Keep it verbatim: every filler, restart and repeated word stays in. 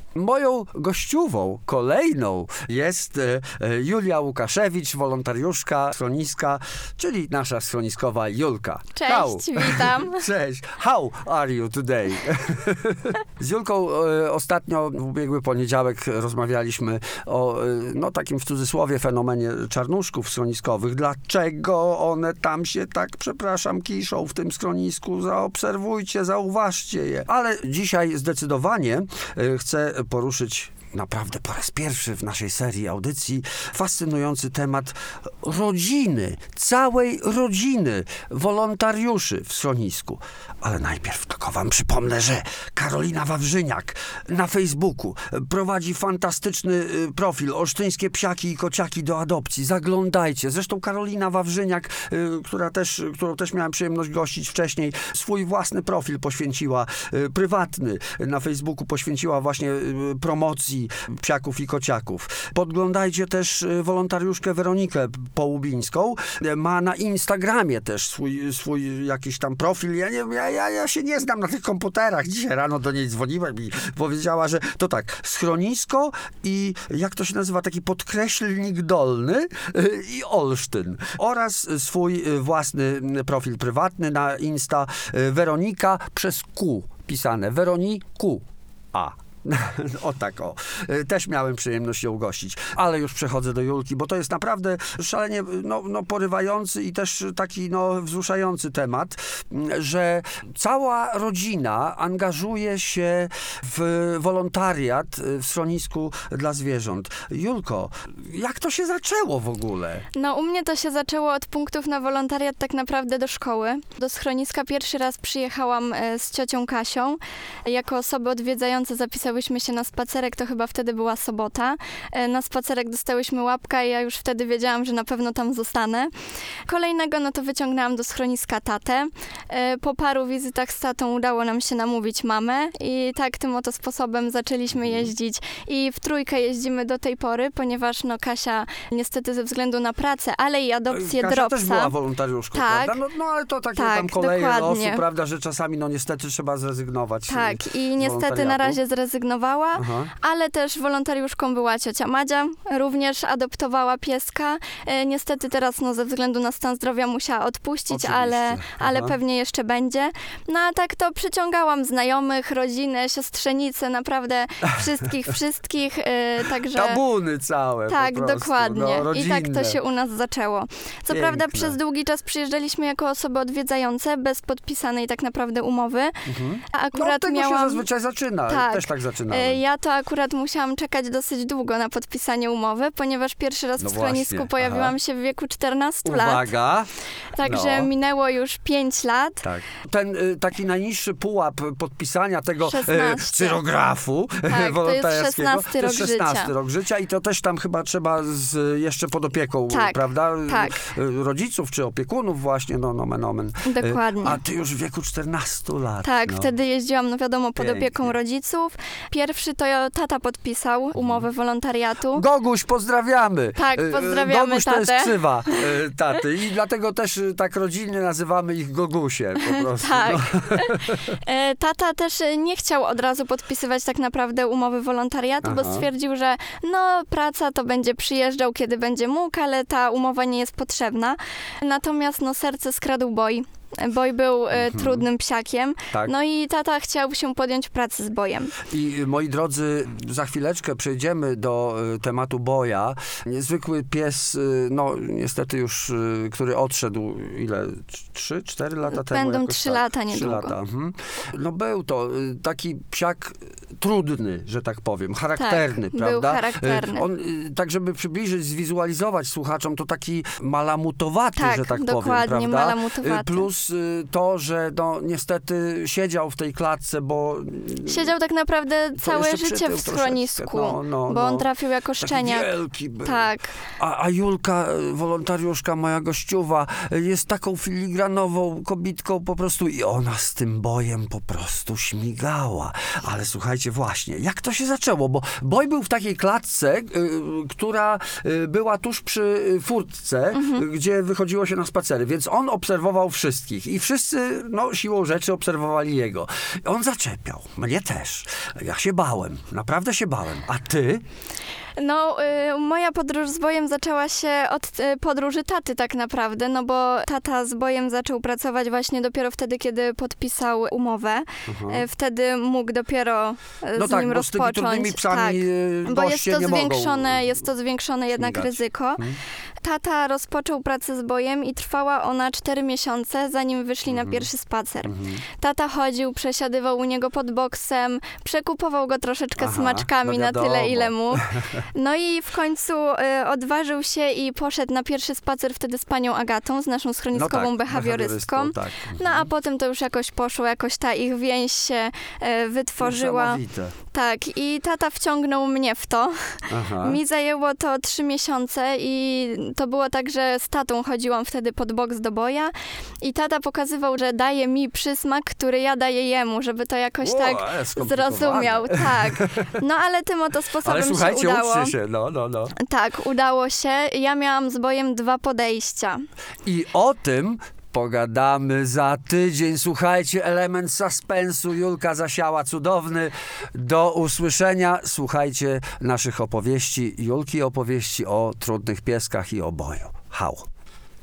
Moją gościową, kolejną, jest e, Julia Łukaszewicz, wolontariuszka schroniska, czyli nasza schroniskowa Julka. Cześć, How? witam. Cześć. How are you today? Z Julką e, ostatnio w ubiegły poniedziałek rozmawialiśmy o e, no takim w cudzysłowie fenomenie czarnuszków schroniskowych. Dlaczego one tam się tak, przepraszam, kiszą w tym schronisku? Zaobserwujcie, zauważcie je. Ale dzisiaj zdecydowanie e, chcę poruszyć naprawdę po raz pierwszy w naszej serii audycji fascynujący temat rodziny, całej rodziny wolontariuszy w schronisku. Ale najpierw tylko wam przypomnę, że Karolina Wawrzyniak na Facebooku prowadzi fantastyczny profil Olsztyńskie psiaki i kociaki do adopcji. Zaglądajcie. Zresztą Karolina Wawrzyniak, która też, którą też miałem przyjemność gościć wcześniej, swój własny profil poświęciła, prywatny na Facebooku poświęciła właśnie promocji psiaków i kociaków. Podglądajcie też wolontariuszkę Weronikę Połubińską. Ma na Instagramie też swój, swój jakiś tam profil. Ja, nie, ja, ja, ja się nie znam na tych komputerach. Dzisiaj rano do niej dzwoniłem i powiedziała, że to tak, schronisko i jak to się nazywa, taki podkreślnik dolny i Olsztyn. Oraz swój własny profil prywatny na Insta Weronika przez Q pisane. Weroniku. A. O tak, o. Też miałem przyjemność ją gościć. Ale już przechodzę do Julki, bo to jest naprawdę szalenie no, no, porywający i też taki no, wzruszający temat, że cała rodzina angażuje się w wolontariat w schronisku dla zwierząt. Julko, jak to się zaczęło w ogóle? No u mnie to się zaczęło od punktów na wolontariat tak naprawdę do szkoły. Do schroniska pierwszy raz przyjechałam z ciocią Kasią. Jako osoby odwiedzające zapisałyśmy się na spacerek, to chyba wtedy była sobota. Na spacerek dostałyśmy łapkę i ja już wtedy wiedziałam, że na pewno tam zostanę. Kolejnego, no to wyciągnęłam do schroniska tatę. Po paru wizytach z tatą udało nam się namówić mamę i tak tym oto sposobem zaczęliśmy jeździć i w trójkę jeździmy do tej pory, ponieważ no Kasia niestety ze względu na pracę, ale i adopcję Kasia Dropsa. też była wolontariuszką, tak, prawda? No, no ale to takie tak, tam koleje dokładnie. losu, prawda, że czasami no niestety trzeba zrezygnować. Tak, i niestety na razie zrezygnowała, Aha. ale też wolontariuszką była ciocia Madzia, również adoptowała pieska. E, niestety teraz no, ze względu na stan zdrowia musiała odpuścić, ale, ale pewnie jeszcze będzie. No a tak to przyciągałam znajomych, rodzinę, siostrzenice, naprawdę wszystkich, wszystkich. E, także... Tabuny całe Tak, po prostu, dokładnie. No, I tak to się u nas zaczęło. Co Piękne. prawda przez długi czas przyjeżdżaliśmy jako osoby odwiedzające, bez podpisanej tak naprawdę umowy. Mhm. A akurat no, od tego miałam... się zazwyczaj zaczyna. Tak. Też tak zaczynałem. Ja to akurat musiałam czekać dosyć długo na podpisanie umowy, ponieważ pierwszy raz no w schronisku właśnie. pojawiłam Aha. się w wieku czternastu lat. Uwaga. Także no. minęło już pięć lat. Tak. Ten y, taki najniższy pułap podpisania tego szesnasty. Y, cyrografu tak, wolontariackiego. To jest szesnasty rok życia i to też tam chyba trzeba z, jeszcze pod opieką, tak, prawda? Tak. Rodziców czy opiekunów właśnie, no nomen omen. Dokładnie. A ty już w wieku czternastu lat. Tak, no. wtedy jeździłam, no wiadomo, pod Pięknie. opieką rodziców. Pierwszy to tata podpisał umowę wolontariatu. Goguś, pozdrawiamy. Tak, pozdrawiamy Goguś tatę. to jest ksywa taty i dlatego też tak rodzinnie nazywamy ich Gogusie po prostu. Tak. No. Tata też nie chciał od razu podpisywać tak naprawdę umowy wolontariatu, Aha. bo stwierdził, że no praca to będzie przyjeżdżał, kiedy będzie mógł, ale ta umowa nie jest potrzebna. Natomiast no serce skradł boj. Boj był e, mhm. trudnym psiakiem, tak. no i tata chciał się podjąć pracy z Bojem. I moi drodzy, za chwileczkę przejdziemy do y, tematu Boja. Niezwykły pies, y, no niestety już, y, który odszedł, ile? Trzy, cztery lata temu? Będą trzy tak. lata niedługo. Trzy lata. Mhm. No był to y, taki psiak trudny, że tak powiem, charakterny, tak, prawda? Był charakterny. On, y, tak żeby przybliżyć, zwizualizować słuchaczom, to taki malamutowaty, tak, że tak dokładnie, powiem, prawda? malamutowaty. Plus to, że no niestety siedział w tej klatce, bo... Siedział tak naprawdę całe życie w schronisku, no, no, bo on trafił jako szczeniak. Taki wielki był. Tak. A, a Julka, wolontariuszka, moja gościuwa, jest taką filigranową kobitką po prostu i ona z tym Bojem po prostu śmigała. Ale słuchajcie, właśnie, jak to się zaczęło? Bo Boj był w takiej klatce, y, która y, była tuż przy furtce, mhm. gdzie wychodziło się na spacery, więc on obserwował wszystkich. wszystkich. I wszyscy, no, siłą rzeczy obserwowali jego. On zaczepiał. Mnie też. Ja się bałem. Naprawdę się bałem. A ty? No, y, moja podróż z bojem zaczęła się od y, podróży taty tak naprawdę, no bo tata z bojem zaczął pracować właśnie dopiero wtedy, kiedy podpisał umowę. Y, wtedy mógł dopiero y, No z tak, nim bo z tymi rozpocząć. trudnymi psami tak, y, bo jest goście to nie zwiększone, mogą jest to zwiększone jednak śmigać. ryzyko. Mhm. Tata rozpoczął pracę z bojem i trwała ona cztery miesiące, zanim wyszli Mhm. na pierwszy spacer. Mhm. Tata chodził, przesiadywał u niego pod boksem, przekupował go troszeczkę Aha, smaczkami no na tyle, wiadomo. ile mógł. No i w końcu y, odważył się i poszedł na pierwszy spacer wtedy z panią Agatą, z naszą schroniskową behawiorystką. Tak. No a potem to już jakoś poszło, jakoś ta ich więź się y, wytworzyła. Niesamowite. Tak, i tata wciągnął mnie w to. Aha. Mi zajęło to trzy miesiące i to było tak, że z tatą chodziłam wtedy pod boks do boja i tata pokazywał, że daje mi przysmak, który ja daję jemu, żeby to jakoś O, tak ale skomplikowane. zrozumiał. Tak. No ale tym oto Ale sposobem się słuchajcie, udało. uczcie się. No, no, no. Tak, udało się. Ja miałam z bojem dwa podejścia. I o tym pogadamy za tydzień. Słuchajcie, element suspensu. Julka zasiała cudowny. Do usłyszenia. Słuchajcie naszych opowieści. Julki opowieści o trudnych pieskach i o boju. Hał.